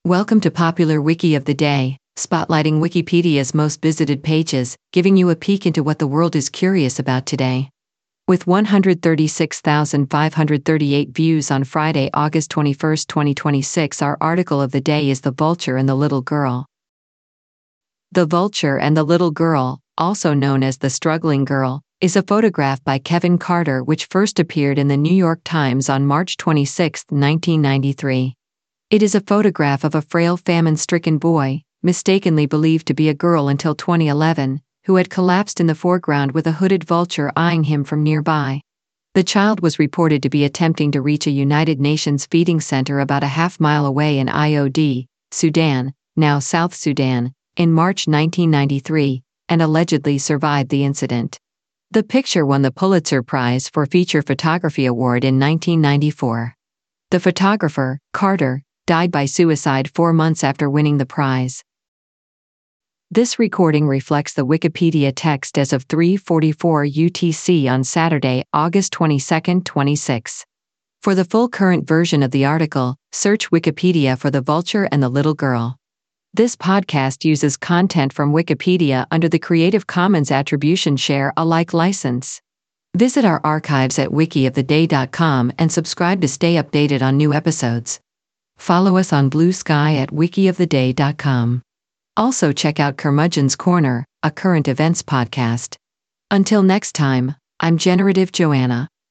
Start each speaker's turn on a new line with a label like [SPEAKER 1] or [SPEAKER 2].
[SPEAKER 1] Welcome to Popular Wiki of the Day, spotlighting Wikipedia's most visited pages, giving you a peek into what the world is curious about today. With 136,538 views on Friday, August 21, 2026, our article of the day is The Vulture and the Little Girl. The Vulture and the Little Girl, also known as The Struggling Girl, is a photograph by Kevin Carter which first appeared in the New York Times on March 26, 1993. It is a photograph of a frail famine-stricken boy, mistakenly believed to be a girl until 2011, who had collapsed in the foreground with a hooded vulture eyeing him from nearby. The child was reported to be attempting to reach a United Nations feeding center about a half-mile away in Iod, Sudan, now South Sudan, in March 1993, and allegedly survived the incident. The picture won the Pulitzer Prize for Feature Photography Award in 1994. The photographer, Carter, died by suicide 4 months after winning the prize. This recording reflects the Wikipedia text as of 3:44 UTC on Saturday, August 22, 26. For the full current version of the article, search Wikipedia for The Vulture and the Little Girl. This podcast uses content from Wikipedia under the Creative Commons Attribution Share Alike license. Visit our archives at wikioftheday.com and subscribe to stay updated on new episodes. Follow us on Blue Sky at wikioftheday.com. Also check out Curmudgeon's Corner, a current events podcast. Until next time, I'm Generative Joanna.